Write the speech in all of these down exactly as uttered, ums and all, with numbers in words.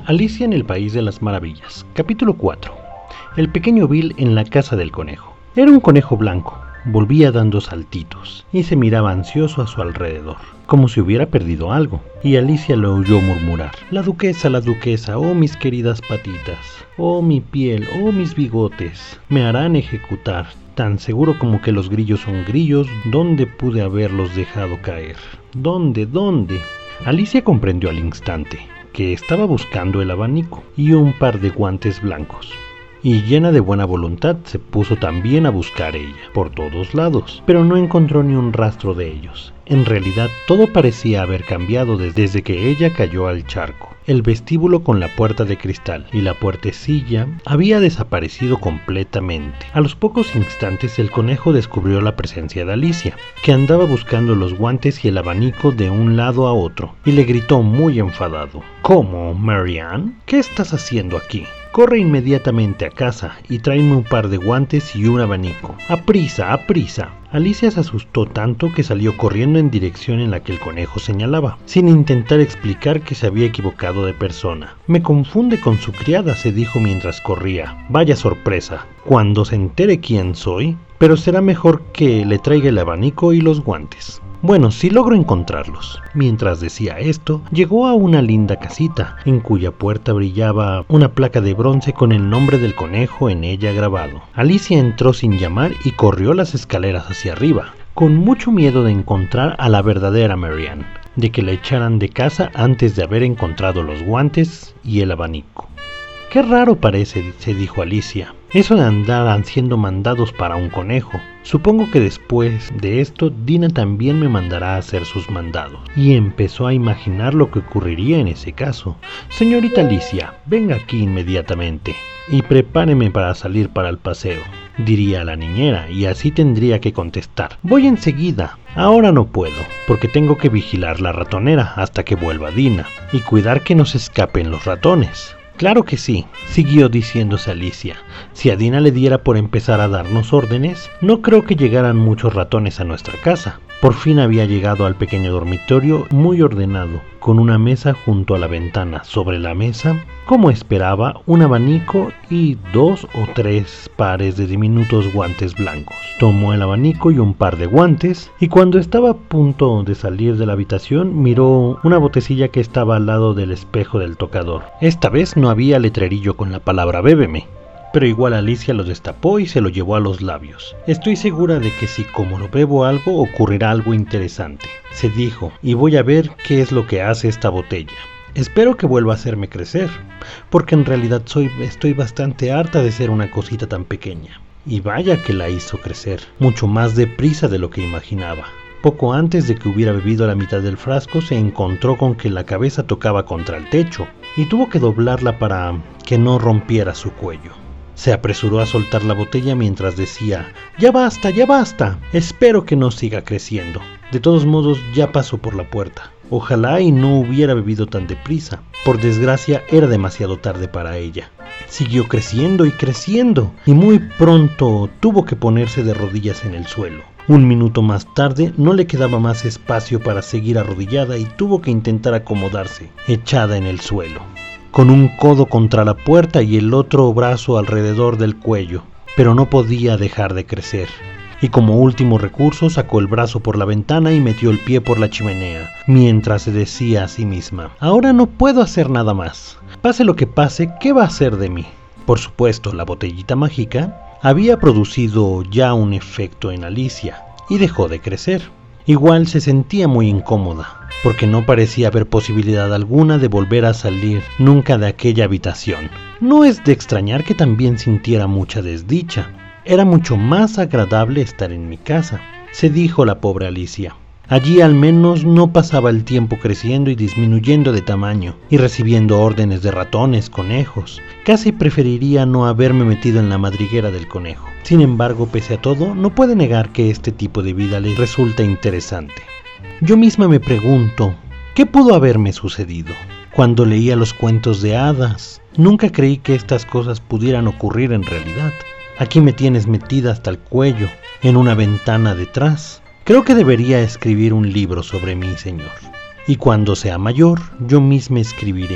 Alicia en el País de las Maravillas, capítulo cuatro. El pequeño Bill en la casa del conejo. Era un conejo blanco, volvía dando saltitos y se miraba ansioso a su alrededor, como si hubiera perdido algo, y Alicia lo oyó murmurar: la duquesa, la duquesa, oh mis queridas patitas, oh mi piel, oh mis bigotes, me harán ejecutar, tan seguro como que los grillos son grillos. ¿Dónde pude haberlos dejado caer? ¿Dónde? ¿Dónde? Alicia comprendió al instante que estaba buscando el abanico y un par de guantes blancos, y llena de buena voluntad se puso también a buscar ella, por todos lados, pero no encontró ni un rastro de ellos. En realidad todo parecía haber cambiado desde que ella cayó al charco. El vestíbulo con la puerta de cristal y la puertecilla había desaparecido completamente. A los pocos instantes el conejo descubrió la presencia de Alicia, que andaba buscando los guantes y el abanico de un lado a otro, y le gritó muy enfadado: ¿Cómo, Mary Ann? ¿Qué estás haciendo aquí? Corre inmediatamente a casa y tráeme un par de guantes y un abanico. ¡Aprisa, aprisa! Alicia se asustó tanto que salió corriendo en dirección en la que el conejo señalaba, sin intentar explicar que se había equivocado de persona. Me confunde con su criada, se dijo mientras corría. Vaya sorpresa, cuando se entere quién soy, pero será mejor que le traiga el abanico y los guantes. Bueno, si logro encontrarlos. Mientras decía esto, llegó a una linda casita, en cuya puerta brillaba una placa de bronce con el nombre del conejo en ella grabado. Alicia entró sin llamar y corrió las escaleras hacia arriba, con mucho miedo de encontrar a la verdadera Mary Ann, de que la echaran de casa antes de haber encontrado los guantes y el abanico. Qué raro parece, se dijo Alicia, eso de andar haciendo mandados para un conejo. Supongo que después de esto Dina también me mandará a hacer sus mandados. Y empezó a imaginar lo que ocurriría en ese caso. Señorita Alicia, venga aquí inmediatamente y prepáreme para salir para el paseo, diría la niñera, y así tendría que contestar: voy enseguida. Ahora no puedo, porque tengo que vigilar la ratonera hasta que vuelva Dina y cuidar que no se escapen los ratones. Claro que sí, siguió diciéndose Alicia. Si a Dina le diera por empezar a darnos órdenes, no creo que llegaran muchos ratones a nuestra casa. Por fin había llegado al pequeño dormitorio muy ordenado, con una mesa junto a la ventana. Sobre la mesa, como esperaba, un abanico y dos o tres pares de diminutos guantes blancos. Tomó el abanico y un par de guantes, y cuando estaba a punto de salir de la habitación, miró una botecilla que estaba al lado del espejo del tocador. Esta vez no había letrerillo con la palabra bébeme, pero igual Alicia lo destapó y se lo llevó a los labios. Estoy segura de que si como lo bebo algo, ocurrirá algo interesante, se dijo, y voy a ver qué es lo que hace esta botella. Espero que vuelva a hacerme crecer, porque en realidad soy, estoy bastante harta de ser una cosita tan pequeña. Y vaya que la hizo crecer, mucho más deprisa de lo que imaginaba. Poco antes de que hubiera bebido la mitad del frasco, se encontró con que la cabeza tocaba contra el techo, y tuvo que doblarla para que no rompiera su cuello. Se apresuró a soltar la botella mientras decía: ya basta, ya basta, espero que no siga creciendo. De todos modos ya pasó por la puerta. Ojalá y no hubiera bebido tan deprisa. Por desgracia era demasiado tarde para ella. Siguió creciendo y creciendo, y muy pronto tuvo que ponerse de rodillas en el suelo. Un minuto más tarde no le quedaba más espacio para seguir arrodillada y tuvo que intentar acomodarse, echada en el suelo, con un codo contra la puerta y el otro brazo alrededor del cuello, pero no podía dejar de crecer. Y como último recurso sacó el brazo por la ventana y metió el pie por la chimenea, mientras se decía a sí misma: ahora no puedo hacer nada más. Pase lo que pase, ¿qué va a hacer de mí? Por supuesto, la botellita mágica había producido ya un efecto en Alicia y dejó de crecer. Igual se sentía muy incómoda, porque no parecía haber posibilidad alguna de volver a salir nunca de aquella habitación. No es de extrañar que también sintiera mucha desdicha. Era mucho más agradable estar en mi casa, se dijo la pobre Alicia. Allí al menos no pasaba el tiempo creciendo y disminuyendo de tamaño y recibiendo órdenes de ratones, conejos. Casi preferiría no haberme metido en la madriguera del conejo. Sin embargo, pese a todo, no puede negar que este tipo de vida le resulta interesante. Yo misma me pregunto, ¿qué pudo haberme sucedido? Cuando leía los cuentos de hadas, nunca creí que estas cosas pudieran ocurrir en realidad. Aquí me tienes metida hasta el cuello, en una ventana detrás. Creo que debería escribir un libro sobre mí, señor. Y cuando sea mayor, yo misma escribiré: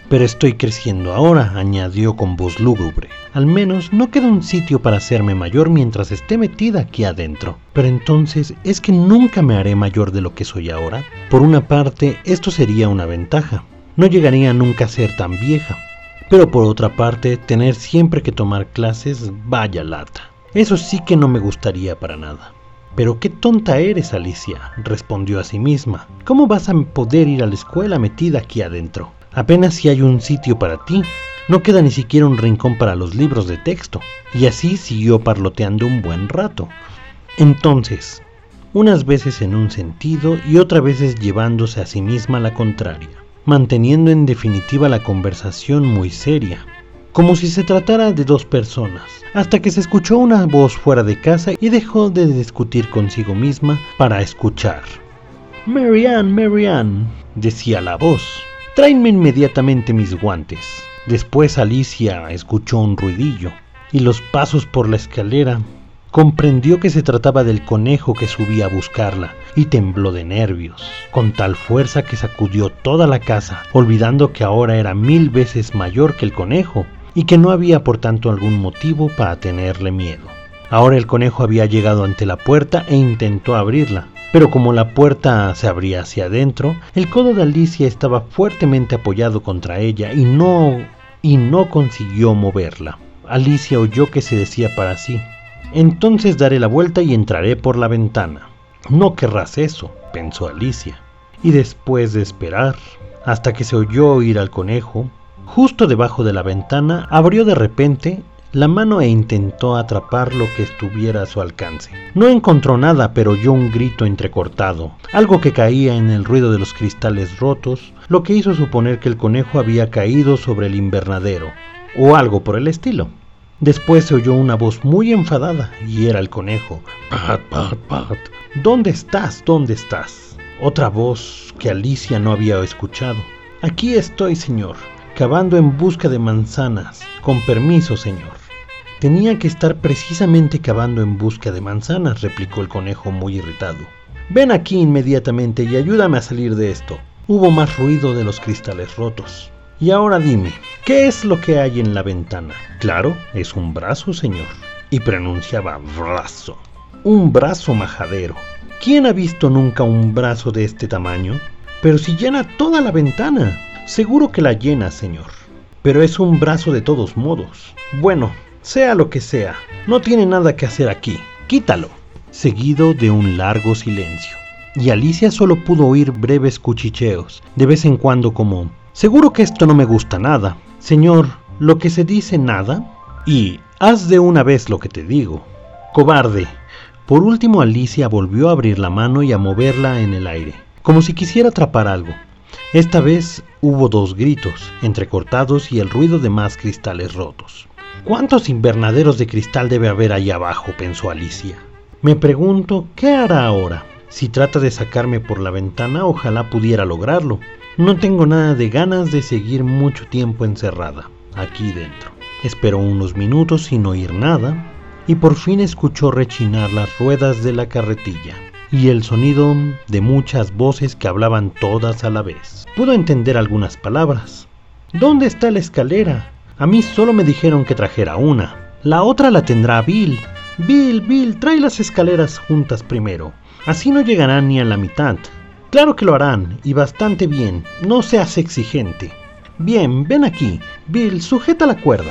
Pero estoy creciendo ahora, añadió con voz lúgubre. Al menos no queda un sitio para hacerme mayor mientras esté metida aquí adentro. Pero entonces, ¿es que nunca me haré mayor de lo que soy ahora? Por una parte, esto sería una ventaja. No llegaría nunca a ser tan vieja. Pero por otra parte, tener siempre que tomar clases, vaya lata. Eso sí que no me gustaría para nada. Pero qué tonta eres, Alicia, respondió a sí misma. ¿Cómo vas a poder ir a la escuela metida aquí adentro? Apenas si hay un sitio para ti. No queda ni siquiera un rincón para los libros de texto. Y así siguió parloteando un buen rato. Entonces, unas veces en un sentido y otras veces llevándose a sí misma la contraria, manteniendo en definitiva la conversación muy seria, como si se tratara de dos personas, hasta que se escuchó una voz fuera de casa y dejó de discutir consigo misma para escuchar. «Mary Ann, Mary Ann», decía la voz, «tráenme inmediatamente mis guantes». Después Alicia escuchó un ruidillo y los pasos por la escalera. Comprendió que se trataba del conejo que subía a buscarla y tembló de nervios, con tal fuerza que sacudió toda la casa, olvidando que ahora era mil veces mayor que el conejo y que no había por tanto algún motivo para tenerle miedo. Ahora el conejo había llegado ante la puerta e intentó abrirla, pero como la puerta se abría hacia adentro, el codo de Alicia estaba fuertemente apoyado contra ella y no, y no consiguió moverla. Alicia oyó que se decía para sí: «Entonces daré la vuelta y entraré por la ventana». «No querrás eso», pensó Alicia, y después de esperar hasta que se oyó oír al conejo, justo debajo de la ventana, abrió de repente la mano e intentó atrapar lo que estuviera a su alcance. No encontró nada, pero oyó un grito entrecortado, algo que caía en el ruido de los cristales rotos, lo que hizo suponer que el conejo había caído sobre el invernadero, o algo por el estilo. Después se oyó una voz muy enfadada, y era el conejo. «Pat, pat, pat. ¿Dónde estás? ¿Dónde estás?» Otra voz que Alicia no había escuchado. «Aquí estoy, señor, cavando en busca de manzanas. Con permiso, señor». «Tenía que estar precisamente cavando en busca de manzanas», replicó el conejo muy irritado. «Ven aquí inmediatamente y ayúdame a salir de esto». Hubo más ruido de los cristales rotos. «Y ahora dime, ¿qué es lo que hay en la ventana?» «Claro, es un brazo, señor». Y pronunciaba brazo. «Un brazo majadero. ¿Quién ha visto nunca un brazo de este tamaño?» «Pero si llena toda la ventana». «Seguro que la llena, señor. Pero es un brazo de todos modos». «Bueno, sea lo que sea, no tiene nada que hacer aquí. Quítalo». Seguido de un largo silencio. Y Alicia solo pudo oír breves cuchicheos, de vez en cuando como: «Seguro que esto no me gusta nada». «Señor, lo que se dice nada». Y «haz de una vez lo que te digo». «Cobarde». Por último Alicia volvió a abrir la mano y a moverla en el aire, como si quisiera atrapar algo. Esta vez hubo dos gritos, entrecortados y el ruido de más cristales rotos. «¿Cuántos invernaderos de cristal debe haber ahí abajo?», pensó Alicia. «Me pregunto, ¿qué hará ahora? Si trata de sacarme por la ventana, ojalá pudiera lograrlo. No tengo nada de ganas de seguir mucho tiempo encerrada aquí dentro». Esperó unos minutos sin oír nada y por fin escuchó rechinar las ruedas de la carretilla y el sonido de muchas voces que hablaban todas a la vez. Pudo entender algunas palabras. «¿Dónde está la escalera? A mí solo me dijeron que trajera una. La otra la tendrá Bill. Bill, Bill, trae las escaleras juntas primero. Así no llegarán ni a la mitad». «Claro que lo harán, y bastante bien. No seas exigente». «Bien, ven aquí. Bill, sujeta la cuerda».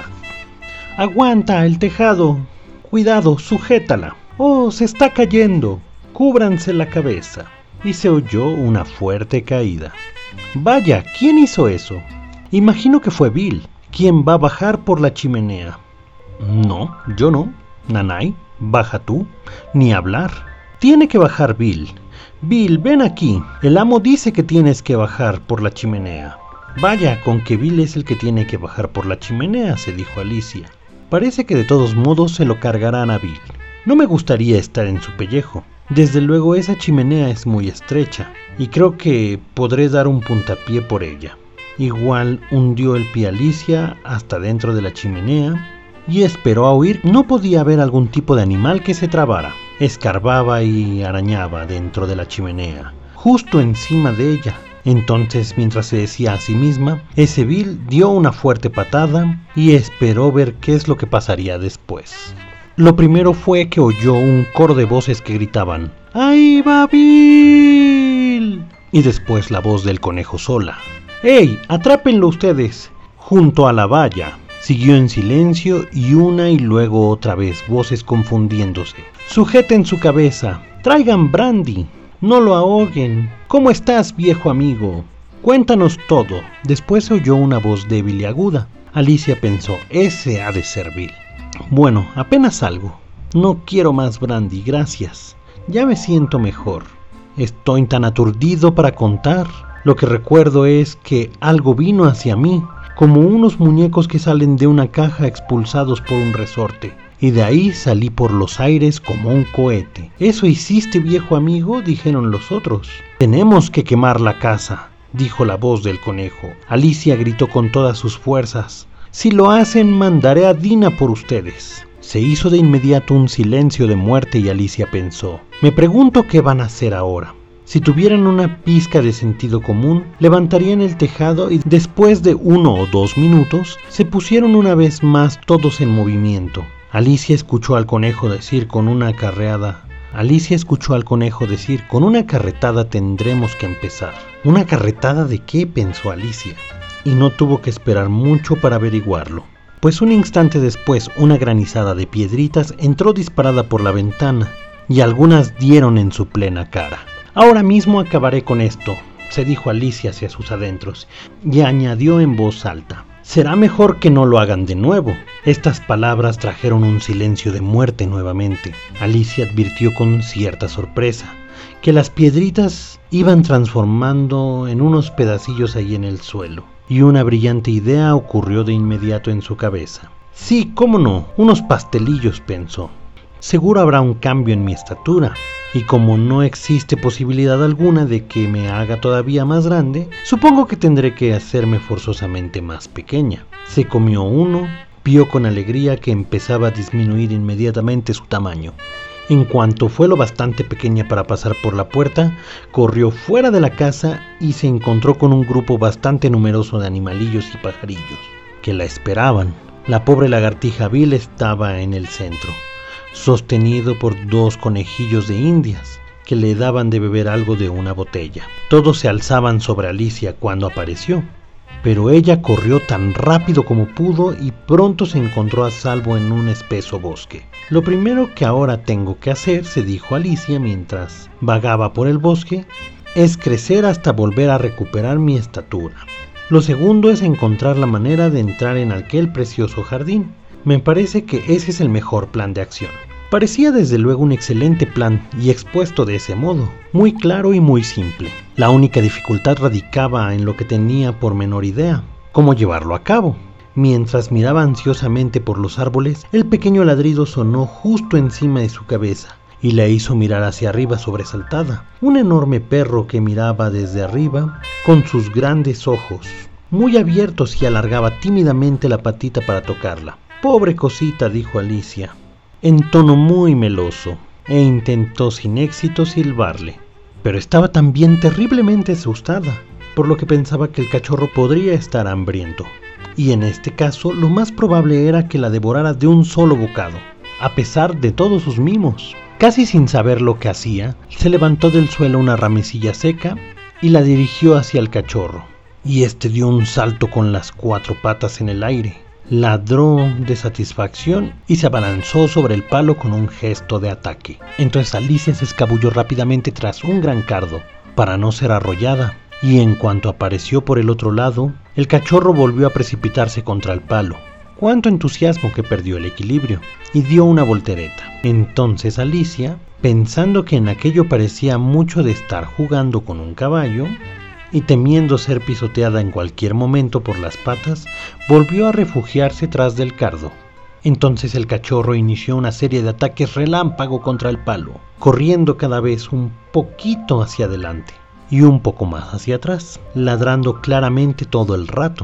«Aguanta, el tejado. Cuidado, sujétala». «Oh, se está cayendo. Cúbranse la cabeza». Y se oyó una fuerte caída. «Vaya, ¿quién hizo eso?» «Imagino que fue Bill. ¿Quién va a bajar por la chimenea?» «No, yo no. Nanay, baja tú. Ni hablar. Tiene que bajar Bill. Bill, ven aquí. El amo dice que tienes que bajar por la chimenea». «Vaya, con que Bill es el que tiene que bajar por la chimenea», se dijo Alicia. «Parece que de todos modos se lo cargarán a Bill. No me gustaría estar en su pellejo. Desde luego esa chimenea es muy estrecha, y creo que podré dar un puntapié por ella». Igual hundió el pie Alicia hasta dentro de la chimenea y esperó a oír. No podía haber algún tipo de animal que se trabara. Escarbaba y arañaba dentro de la chimenea, justo encima de ella. Entonces, mientras se decía a sí misma, ese Bill dio una fuerte patada y esperó ver qué es lo que pasaría después. Lo primero fue que oyó un coro de voces que gritaban ¡Ahí va Bill! Y después la voz del conejo sola. ¡Ey! ¡Atrápenlo ustedes! Junto a la valla. Siguió en silencio y una y luego otra vez voces confundiéndose. ¡Sujeten su cabeza! ¡Traigan brandy! ¡No lo ahoguen! ¿Cómo estás, viejo amigo? Cuéntanos todo. Después se oyó una voz débil y aguda. Alicia pensó, ese ha de ser Bill. Bueno, apenas algo. No quiero más brandy, gracias. Ya me siento mejor. Estoy tan aturdido para contar. Lo que recuerdo es que algo vino hacia mí, como unos muñecos que salen de una caja expulsados por un resorte. Y de ahí salí por los aires como un cohete. ¿Eso hiciste, viejo amigo?, dijeron los otros. Tenemos que quemar la casa, dijo la voz del conejo. Alicia gritó con todas sus fuerzas. Si lo hacen, mandaré a Dina por ustedes. Se hizo de inmediato un silencio de muerte y Alicia pensó, me pregunto qué van a hacer ahora. Si tuvieran una pizca de sentido común, levantarían el tejado y después de uno o dos minutos, se pusieron una vez más todos en movimiento. Alicia escuchó al conejo decir con una carreada, Alicia escuchó al conejo decir, con una carretada tendremos que empezar. ¿Una carretada de qué?, pensó Alicia, y no tuvo que esperar mucho para averiguarlo. Pues un instante después, una granizada de piedritas entró disparada por la ventana, y algunas dieron en su plena cara. Ahora mismo acabaré con esto, se dijo Alicia hacia sus adentros, y añadió en voz alta, será mejor que no lo hagan de nuevo. Estas palabras trajeron un silencio de muerte nuevamente. Alicia advirtió con cierta sorpresa que las piedritas iban transformando en unos pedacillos ahí en el suelo, y una brillante idea ocurrió de inmediato en su cabeza. Sí, cómo no, unos pastelillos, pensó. Seguro habrá un cambio en mi estatura, y como no existe posibilidad alguna de que me haga todavía más grande, supongo que tendré que hacerme forzosamente más pequeña. Se comió uno, vio con alegría que empezaba a disminuir inmediatamente su tamaño. En cuanto fue lo bastante pequeña para pasar por la puerta, corrió fuera de la casa y se encontró con un grupo bastante numeroso de animalillos y pajarillos que la esperaban. La pobre lagartija Bill estaba en el centro, sostenido por dos conejillos de indias que le daban de beber algo de una botella. Todos se alzaban sobre Alicia cuando apareció, pero ella corrió tan rápido como pudo y pronto se encontró a salvo en un espeso bosque. Lo primero que ahora tengo que hacer, se dijo Alicia mientras vagaba por el bosque, es crecer hasta volver a recuperar mi estatura. Lo segundo es encontrar la manera de entrar en aquel precioso jardín. Me parece que ese es el mejor plan de acción. Parecía desde luego un excelente plan y expuesto de ese modo, muy claro y muy simple. La única dificultad radicaba en lo que tenía por menor idea, cómo llevarlo a cabo. Mientras miraba ansiosamente por los árboles, el pequeño ladrido sonó justo encima de su cabeza y la hizo mirar hacia arriba sobresaltada. Un enorme perro que miraba desde arriba con sus grandes ojos muy abiertos y alargaba tímidamente la patita para tocarla. Pobre cosita, dijo Alicia, en tono muy meloso, e intentó sin éxito silbarle. Pero estaba también terriblemente asustada, por lo que pensaba que el cachorro podría estar hambriento, y en este caso lo más probable era que la devorara de un solo bocado, a pesar de todos sus mimos. Casi sin saber lo que hacía, se levantó del suelo una ramecilla seca y la dirigió hacia el cachorro, y este dio un salto con las cuatro patas en el aire. Ladró de satisfacción y se abalanzó sobre el palo con un gesto de ataque. Entonces Alicia se escabulló rápidamente tras un gran cardo para no ser arrollada, y en cuanto apareció por el otro lado, el cachorro volvió a precipitarse contra el palo. Cuánto entusiasmo que perdió el equilibrio y dio una voltereta. Entonces Alicia, pensando que en aquello parecía mucho de estar jugando con un caballo, y temiendo ser pisoteada en cualquier momento por las patas, volvió a refugiarse tras del cardo. Entonces el cachorro inició una serie de ataques relámpago contra el palo, corriendo cada vez un poquito hacia adelante y un poco más hacia atrás, ladrando claramente todo el rato.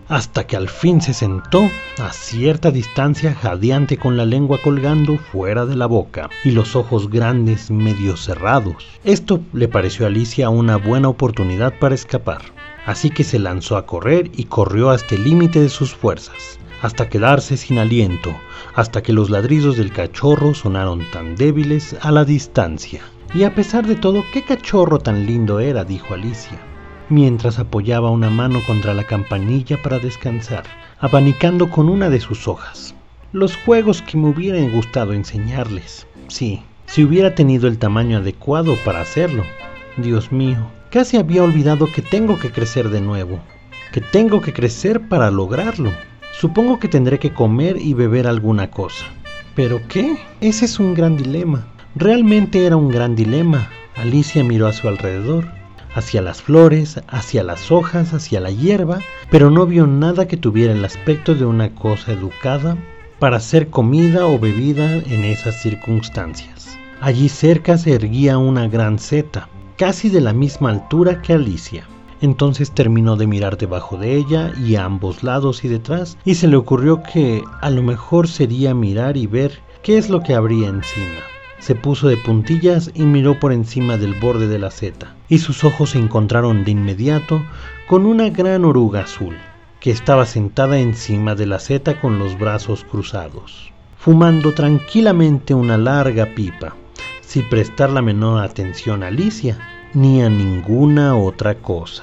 hasta que al fin se sentó a cierta distancia, jadeante, con la lengua colgando fuera de la boca y los ojos grandes medio cerrados. Esto le pareció a Alicia una buena oportunidad para escapar, así que se lanzó a correr y corrió hasta el límite de sus fuerzas, hasta quedarse sin aliento, hasta que los ladridos del cachorro sonaron tan débiles a la distancia. Y a pesar de todo, ¿qué cachorro tan lindo era?, dijo Alicia, mientras apoyaba una mano contra la campanilla para descansar, abanicando con una de sus hojas. Los juegos que me hubieran gustado enseñarles. Sí, si hubiera tenido el tamaño adecuado para hacerlo. Dios mío, casi había olvidado que tengo que crecer de nuevo, que tengo que crecer para lograrlo. Supongo que tendré que comer y beber alguna cosa. ¿Pero qué? Ese es un gran dilema. Realmente era un gran dilema. Alicia miró a su alrededor, hacia las flores, hacia las hojas, hacia la hierba, pero no vio nada que tuviera el aspecto de una cosa educada para ser comida o bebida en esas circunstancias. Allí cerca se erguía una gran seta, casi de la misma altura que Alicia. Entonces terminó de mirar debajo de ella y a ambos lados y detrás, y se le ocurrió que a lo mejor sería mirar y ver qué es lo que habría encima. Se puso de puntillas y miró por encima del borde de la seta, y sus ojos se encontraron de inmediato con una gran oruga azul, que estaba sentada encima de la seta con los brazos cruzados, fumando tranquilamente una larga pipa, sin prestar la menor atención a Alicia, ni a ninguna otra cosa.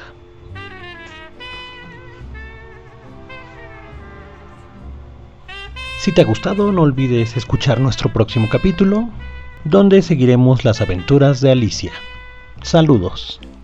Si te ha gustado, no olvides escuchar nuestro próximo capítulo, donde seguiremos las aventuras de Alicia. Saludos.